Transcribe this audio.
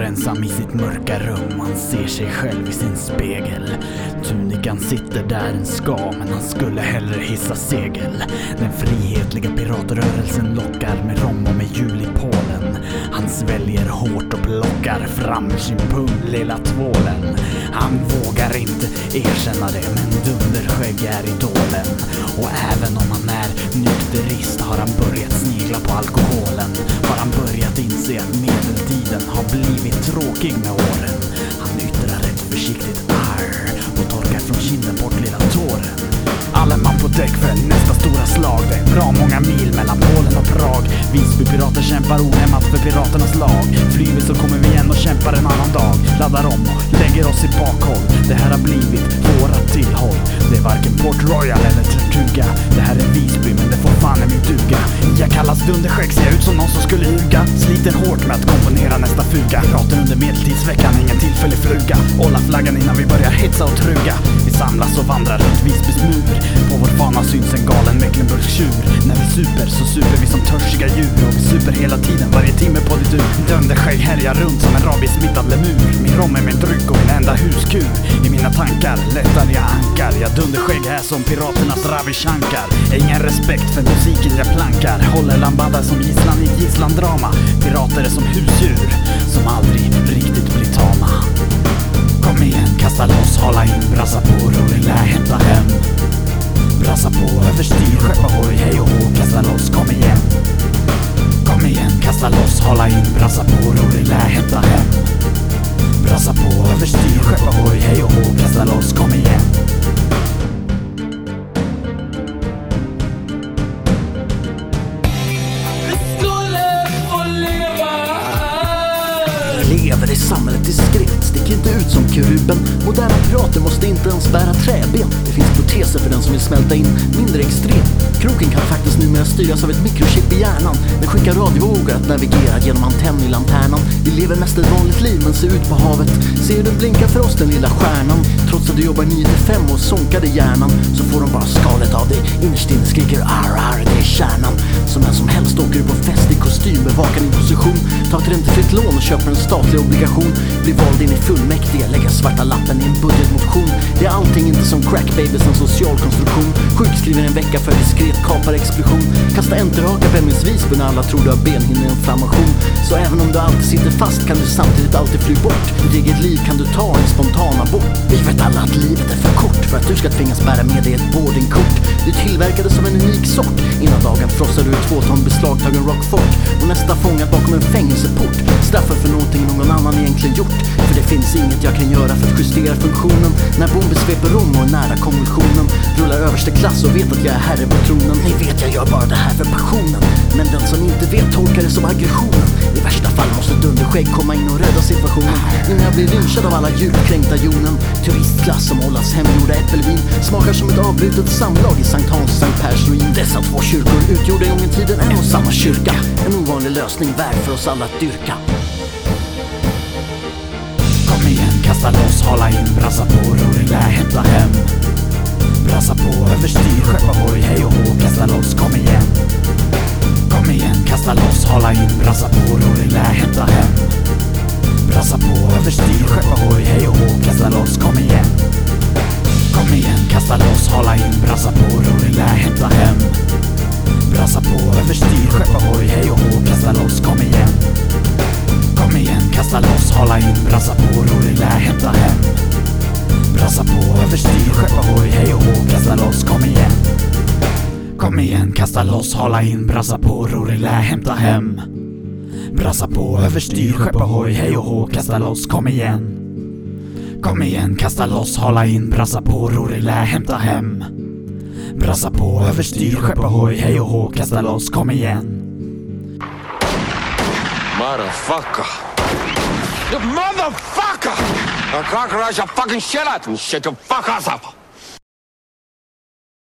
står ensam i sitt mörka rum. Han ser sig själv i sin spegel. Tunikan sitter där den ska, men han skulle hellre hissa segel. Den frihetliga piratrörelsen lockar med rom och med jul i Polen. Han sväljer hårt och plockar fram sin pung, lilla tvålen. Han vågar inte erkänna det, men Dunderskägg är idolen. Och även om han är nykterist har han börjat snegla på alkoholen. Har han börjat inse att medeltiden har blivit tråkig med åren. Han yttrar rätt försiktigt arr och torkar från kinden bort lilla tåren. Alla man på däck för nästa stora slag. Det är bra många mil mellan Polen och Prag. Visby-pirater kämpar ohämmat för piraternas lag. Flyger vi så kommer vi igen och kämpar en annan dag. Laddar om och lägger oss i bakhåll. Det här har blivit våra tillhåll. Det är varken Port Royal eller Tortuga. Det här är Visby, men det får fan i min duga. Jag kallas Dunderskägg, ser ut som någon som skulle ljuga. Sliter hårt med att komponera nästa fuga. Pratar under medeltidsveckan, ingen tillfällig fluga. Hålla flaggan innan vi börjar hetsa och truga. Vi samlas och vandrar runt Visbys mur. På vår fana syns en galen Mecklenburgs tjur. När vi super så super vi som törstiga djur. Och vi super hela tiden, varje timme på ditt ur. Dunderskägg härjar runt som en rabiesmittad lemur. Min rom är min dryck och min enda huskur. I mina tankar lättar jag ankar. Jag Dunderskägg här som piraternas ravishankar. Ingen respekt för musiken jag plankar. Håller lambada som gisslan i ett gisslandrama. Pirater är som husdjur som aldrig riktigt blir tama. Kom igen, kasta loss, hålla in, brassa på, rorila, hämta hem. Brassa på, överstyr, skeppa hoj, hej och hå, kasta loss, kom igen. Kom igen, kasta loss, hålla in, brassa på, rorila, hämta hem. Brassa på, överstyr, skeppa hoj, hej och hå, kasta loss, kom igen. Lever i samhället diskret, sticker inte ut som kuruben. Moderna pirater måste inte ens bära träben. Det finns proteser för den som vill smälta in mindre extrem. Kroken kan faktiskt numera styras av ett mikrochip i hjärnan. Den skickar radiovågor att navigera genom antenn i lanternan. Vi lever mest ett vanligt liv men ser ut på havet. Ser du blinka för oss den lilla stjärnan. Trots att du jobbar 9-5 och sonkade hjärnan, så får de bara skalet av dig. Innerst inne skriker arr, det är kärnan. Som en som helst åker du på fest i kostym, bevakar din position. Ta ett räntefritt lån och köper en statlig obligation. Blir vald in i fullmäktige, lägga svarta lappen i en budgetmotion. Det är allting inte som crackbabies, en social konstruktion. Sjukskriven en vecka för diskret kapar explosion. Kasta enterhaka vändningsvis när alla tror du har benhinneinflammation. Så även om du alltid sitter fast kan du samtidigt alltid fly bort. Ditt eget liv kan du ta en spontan abort. Vi vet alla att livet är för kort för att du ska tvingas bära med dig ett boardingkort. Du tillverkades som en unik sort. Innan dagen frossar du 2 ton beslagtagen Rockfort. Och nästa fångad bakom en fängelseport. Straffar för någonting någon annan egentligen gjort. För det finns inget jag kan göra för att justera funktionen. När bomber sveper om och är nära konvulsionen. Rullar överste klass och vet att jag är herre på tronen. Ni vet jag gör bara det här för passionen. Men den som inte vet tolkar det som aggressionen. I värsta fall måste Dunderskägg komma in och rädda situationen. Innan jag blir lynchad av alla djurkränkta jonen. Turistklass som hållas hemgjorda äppelvin. Smakar som ett avbrutet samlag i Sankt Hans och Sankt Pers ruin. Dessa 2 kyrkor utgjorde en gång i tiden en och samma kyrka. En ovanlig lösning värd för oss alla att dyrka. Kom igen, kasta loss, hålla in, brassa på, rorila, hämta hem. Brassa på, överstyr, skeppa hoj, hej och hå, kasta loss, kom igen. Kom igen, kasta loss, hålla in, brassa på, rorila, hämta hem. Brassa på, överstyr, skeppa hoj, hej och hå, kasta loss, kom igen. Kom igen, kasta loss, hålla in, brassa på, rorila, hämta hem. Brassa på, överstyr, skeppa hoj, hej och hå, kasta loss, kom igen. Kom igen, kasta loss, hålla in, brassa på, rorila, hämta hem. Brassa på, överstyr, skeppa hoj, hej och hå, kasta loss, kom igen. Kom igen, kasta loss, hålla in, brassa på, rorila, hämta hem. Brassa på, överstyr, skeppa hoj, hej och hå, kasta loss, kom igen. Kom igen, kasta loss, hålla in, brassa på, rorila, hämta hem. Brassa på, överstyr, skeppa hoj, hej och hå, kasta loss, kom igen. Motherfucker. You motherfucker! I'll cockroach your fucking shit out and shut your fuck ass up.